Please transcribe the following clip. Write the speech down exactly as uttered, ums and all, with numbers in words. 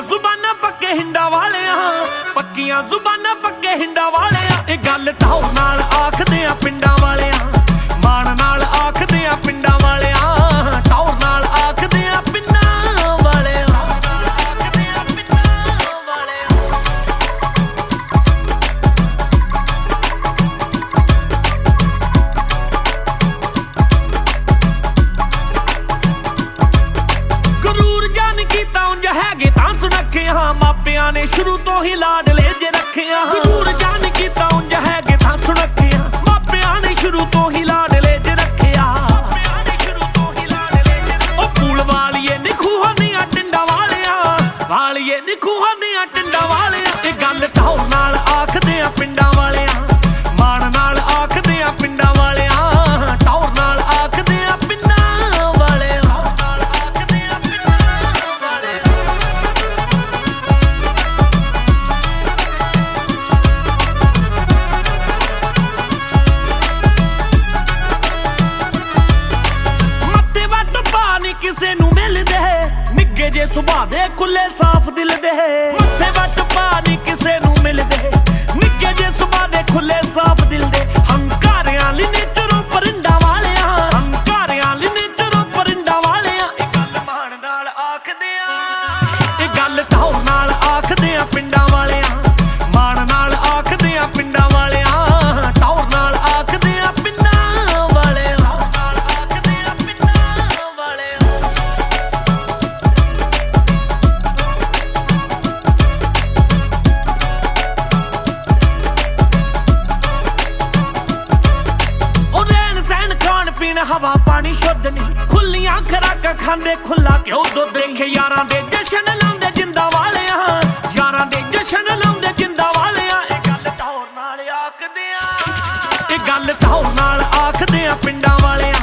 ਜ਼ੁਬਾਨਾਂ ਪੱਕੇ ਹਿੰਡਾ ਵਾਲਿਆਂ, ਪੱਕੀਆਂ ਜ਼ੁਬਾਨਾਂ ਪੱਕੇ ਹਿੰਡਾ ਵਾਲਿਆਂ। ਇਹ ਗੱਲ ਢਾਉ ਨਾਲ ਆਖਦੇ ਆ ਪਿੰਡਾਂ ਵਾਲਿਆਂ, ਮਾਣ ਨਾਲ ਆਖਦੇ ਆ ਪਿੰਡਾਂ ਵਾਲਿਆਂ, ਢਾਉ ਨਾਲ ਆਖਦੇ ਆ ਪਿੰਡਾਂ ਵਾਲਿਆਂ। ਗਰੂਰ ਜਾਨ ਕੀਤਾ ਉਂਝ ਹੈਗੇ ਤਾਂ ਸੁਣੱਖੇ ਹਾਂ, ਮਾਪਿਆਂ ਨੇ ਸ਼ੁਰੂ ਤੋਂ ਹੀ ਲਾਡਲੇ ਜੇ ਰੱਖਿਆ। ਗਰੂਰ ਜਾਨ ਕੀਤਾ ਉਂਝ ਹੈਗੇ ਤਾਂ ਸੁਣੱਖੇ ਹਾਂ, ਮਾਪਿਆਂ ਨੇ ਸ਼ੁਰੂ ਤੋਂ ਹੀ ਲਾਡਲੇ ਜੇ ਰੱਖਿਆ। ਉਹ ਪੂਲ ਵਾਲੀਏ ਨੀ ਖੂਹਾਂ ਦੀਆਂ ਟਿੰਡਾਂ ਵਾਲਿਆਂ, ਵਾਲੀਏ ਨੀ ਖੂਹਾਂ ਦੀਆਂ ਟਿੰਡਾਂ ਵਾਲਿਆਂ। ਇਹ ਗੱਲ ਢਾਉ ਨਾਲ ਆਖਦੇ ਆ ਪਿੰਡਾਂ ਵਾਲਿਆਂ, ਮਾਣ ਨਾਲ ਆਖਦੇ ਆ ਪਿੰਡਾਂ ਵਾਲਿਆਂ, ਢਾਉ ਨਾਲ ਆਖਦੇ ਆ ਪਿੰਡਾਂ ਵਾਲਿਆਂ। ਮੱਤੇ ਵੱਟ ਪਾ ਨੀ ਕਿਸੇ ਨੂੰ ਮਿਲਦੇ, ਨਿੱਗੇ ਜੇ ਸੁਭਾਅ ਦੇ ਖੁੱਲੇ ਸਾਫ਼ ਦਿਲ ਦੇ। ਮੱਥੇ ਵੱਟ ਪਾ ਨੀ ਕਿਸੇ ਨੂੰ ਮਿਲਦੇ, ਨਿੱਗੇ ਜੇ ਸੁਭਾਅ ਦੇ ਖੁੱਲੇ ਸਾਫ਼ ਦਿਲ ਦੇ। ਹੰਕਾਰਿਆਂ ਲਈ ਨੇਚਰੋਂ ਪਰਿੰਡਾਂ ਵਾਲਿਆਂ, ਹੰਕਾਰਿਆਂ ਲਈ ਨੇਚਰੋਂ ਪਰਿੰਡਾਂ ਵਾਲਿਆਂ। ਇਹ ਗੱਲ ਮਾਣ ਨਾਲ ਆਖਦੇ ਆ, ਇਹ ਗੱਲ ਢਾਉ ਨਾਲ ਆਖਦੇ ਆ ਪਿੰਡਾਂ ਵਾਲਿਆਂ, ਮਾਣ ਨਾਲ ਆਖਦੇ ਆ ਪਿੰਡਾਂ ਵਾਲਿਆਂ, ਢਾਉ ਨਾਲ ਆਖਦੇ ਆ ਪਿੰਡਾਂ ਵਾਲਿਆਂ। ਪੀਣ ਹਵਾ ਪਾਣੀ ਸ਼ੁੱਧ ਨੀ, ਖੁੱਲੀਆਂ ਖੁਰਾਕਾਂ ਖਾਂਦੇ ਖੁੱਲਾ ਘਿਓ ਦੁੱਧ। ਦੇਖੇ ਯਾਰਾਂ ਦੇ ਜਸ਼ਨ ਲਾਉਂਦੇ ਜਿੰਦਾ ਵਾਲਿਆਂ, ਯਾਰਾਂ ਦੇ ਜਸ਼ਨ ਲਾਉਂਦੇ ਜਿੰਦਾ ਵਾਲਿਆਂ। ਇਹ ਗੱਲ ਢਾਉ ਨਾਲ ਆਖਦੇ ਆ, ਇਹ ਗੱਲ ਢਾਉ ਨਾਲ ਆਖਦੇ ਆ ਪਿੰਡਾਂ ਵਾਲਿਆਂ,